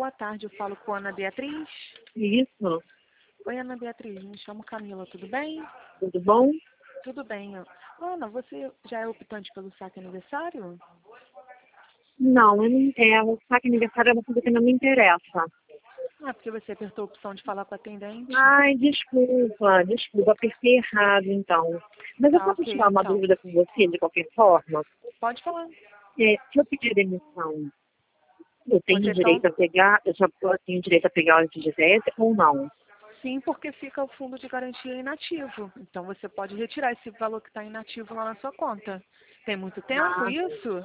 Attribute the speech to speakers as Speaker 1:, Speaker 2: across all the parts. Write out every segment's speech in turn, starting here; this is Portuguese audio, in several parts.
Speaker 1: boa tarde. Eu falo com a Ana Beatriz.
Speaker 2: Isso,
Speaker 1: Oi, Ana Beatriz. Me chamo Camila, tudo bem?
Speaker 2: tudo bom?
Speaker 1: Tudo bem. Ana, você já é optante pelo saque aniversário?
Speaker 2: Não, eu não quero. O saque aniversário é uma coisa que não me interessa.
Speaker 1: Ah, porque você apertou a opção de falar com a atendente?
Speaker 2: Ai, desculpa, apertei errado então. Mas eu
Speaker 1: Tá,
Speaker 2: posso
Speaker 1: ok,
Speaker 2: tirar uma
Speaker 1: então.
Speaker 2: dúvida com você de qualquer forma?
Speaker 1: Pode falar.
Speaker 2: Se eu pedir demissão, eu tenho
Speaker 1: Você então,
Speaker 2: direito a pegar, eu tenho direito a pegar o FGTS ou não?
Speaker 1: sim, porque fica o fundo de garantia inativo. Então você pode retirar esse valor que está inativo lá na sua conta. Tem muito tempo
Speaker 2: Ah,
Speaker 1: isso?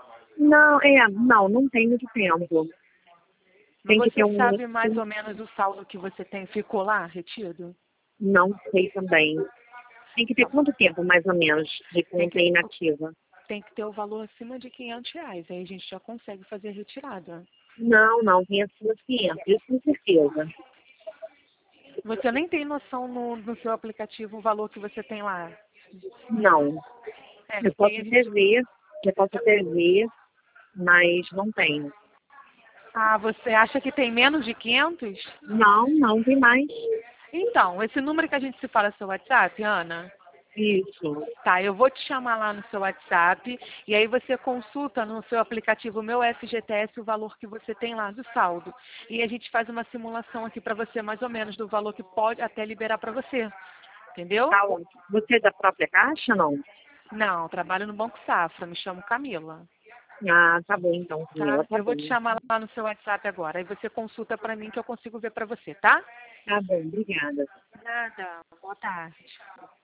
Speaker 2: não tem muito tempo.
Speaker 1: Mas
Speaker 2: Tem que ter
Speaker 1: você
Speaker 2: um,
Speaker 1: sabe mais ou menos o saldo que você tem, ficou lá retido?
Speaker 2: não sei também. Tem que ter
Speaker 1: Então,
Speaker 2: quanto tempo, mais ou menos, de
Speaker 1: tem
Speaker 2: conta
Speaker 1: que,
Speaker 2: inativa?
Speaker 1: tem que ter o valor acima de R$ 500. Aí a gente já consegue fazer a retirada.
Speaker 2: Não, tem acima de 500, isso com certeza.
Speaker 1: Você nem tem noção no seu aplicativo o valor que você tem lá.
Speaker 2: Não.
Speaker 1: É,
Speaker 2: Eu
Speaker 1: porque aí
Speaker 2: posso
Speaker 1: a
Speaker 2: até
Speaker 1: gente...
Speaker 2: ver, eu posso até ver, mas não tenho.
Speaker 1: Ah, você acha que tem menos de 500?
Speaker 2: Não, tem mais.
Speaker 1: Então, esse número que a gente se fala é seu WhatsApp, Ana?
Speaker 2: Isso.
Speaker 1: Tá, eu vou te chamar lá no seu WhatsApp e aí você consulta no seu aplicativo Meu FGTS o valor que você tem lá do saldo. E a gente faz uma simulação aqui para você mais ou menos do valor que pode até liberar para você. Entendeu?
Speaker 2: Tá onde? Você é da própria caixa, não?
Speaker 1: Não, trabalho no Banco Safra, me chamo Camila.
Speaker 2: Ah, tá bom então, Camila,
Speaker 1: Tá?
Speaker 2: tá
Speaker 1: Eu vou
Speaker 2: bom.
Speaker 1: te chamar lá no seu WhatsApp agora. Aí você consulta para mim que eu consigo ver para você, tá?
Speaker 2: Tá bom, obrigada.
Speaker 1: Nada. Boa tarde.